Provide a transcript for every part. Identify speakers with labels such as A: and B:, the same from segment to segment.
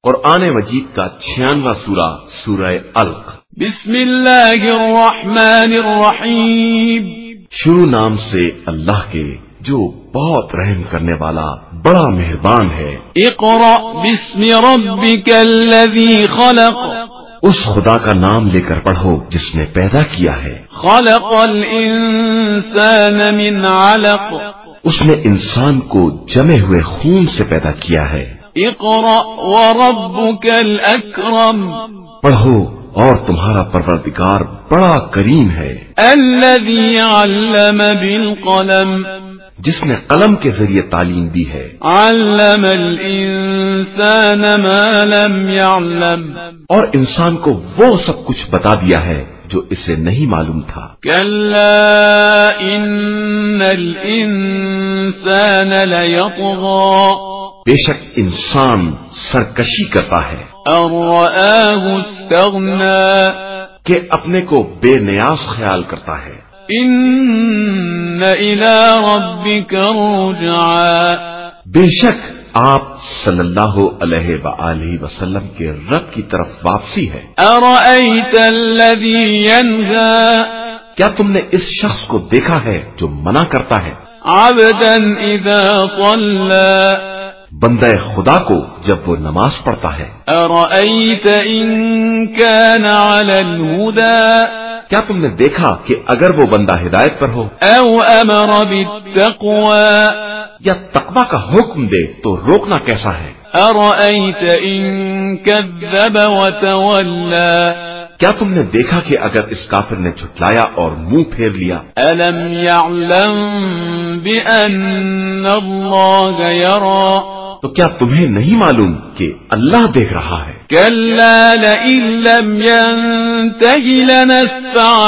A: قرآن مجید کا 96واں سورہ سورہ علق۔
B: بسم اللہ الرحمن الرحیم،
A: شروع نام سے اللہ کے جو بہت رحم کرنے والا بڑا مہربان ہے۔
B: اقرأ باسم ربک الذی خلق،
A: اس خدا کا نام لے کر پڑھو جس نے پیدا کیا ہے۔
B: خلق الانسان من علق،
A: اس نے انسان کو جمے ہوئے خون سے پیدا کیا ہے۔
B: اقرأ وربک الاکرم،
A: پڑھو اور تمہارا پروردگار بڑا کریم ہے۔
B: الذی علم بالقلم،
A: جس نے قلم کے ذریعے تعلیم دی ہے۔
B: علم الانسان ما لم يعلم،
A: اور انسان کو وہ سب کچھ بتا دیا ہے جو اسے نہیں معلوم تھا۔
B: کلا ان الانسان لیطغی،
A: بے شک انسان سرکشی کرتا ہے
B: ان رآہ استغنی،
A: کہ اپنے کو بے نیاز خیال کرتا ہے۔
B: ان الی ربک الرجعی،
A: بے شک آپ صلی اللہ علیہ وآلہ وسلم کے رب کی طرف واپسی ہے۔
B: ارأیت الذی ینہی،
A: کیا تم نے اس شخص کو دیکھا ہے جو منع کرتا ہے
B: عبدا اذا صلی،
A: بندہ خدا کو جب وہ نماز پڑھتا ہے؟
B: ارأیت ان کان علی الہدی،
A: کیا تم نے دیکھا کہ اگر وہ بندہ ہدایت پر ہو
B: او امر بالتقوی،
A: یا تقوی کا حکم دے تو روکنا کیسا ہے؟
B: ارأیت ان کذب وتولی،
A: کیا تم نے دیکھا کہ اگر اس کافر نے جھٹلایا اور منہ پھیر لیا؟
B: الم یعلم بان اللہ یری،
A: تو کیا تمہیں نہیں معلوم کہ اللہ دیکھ رہا ہے؟
B: کلا لئن لم ینتہ لنسفعا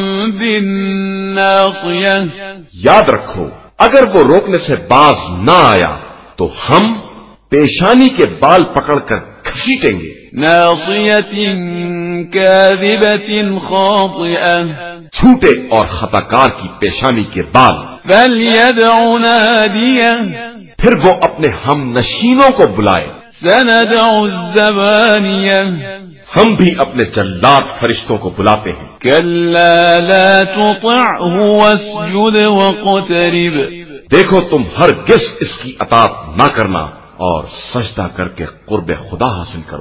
B: بالناصیہ،
A: یاد رکھو اگر وہ روکنے سے باز نہ آیا تو ہم پیشانی کے بال پکڑ کر گھسیٹیں گے۔
B: ناصیۃ کاذبۃ خاطئہ،
A: جھوٹے اور خطا کار کی پیشانی کے بال۔
B: فلیدع نادیہ،
A: پھر وہ اپنے ہم نشینوں کو بلائے۔
B: سندع الزبانیہ،
A: ہم بھی اپنے جلاد فرشتوں کو بلاتے ہیں۔
B: کلا لا تطعہ واسجد واقترب،
A: دیکھو تم ہرگز اس کی اطاعت نہ کرنا اور سجدہ کر کے قرب خدا حاصل کرو۔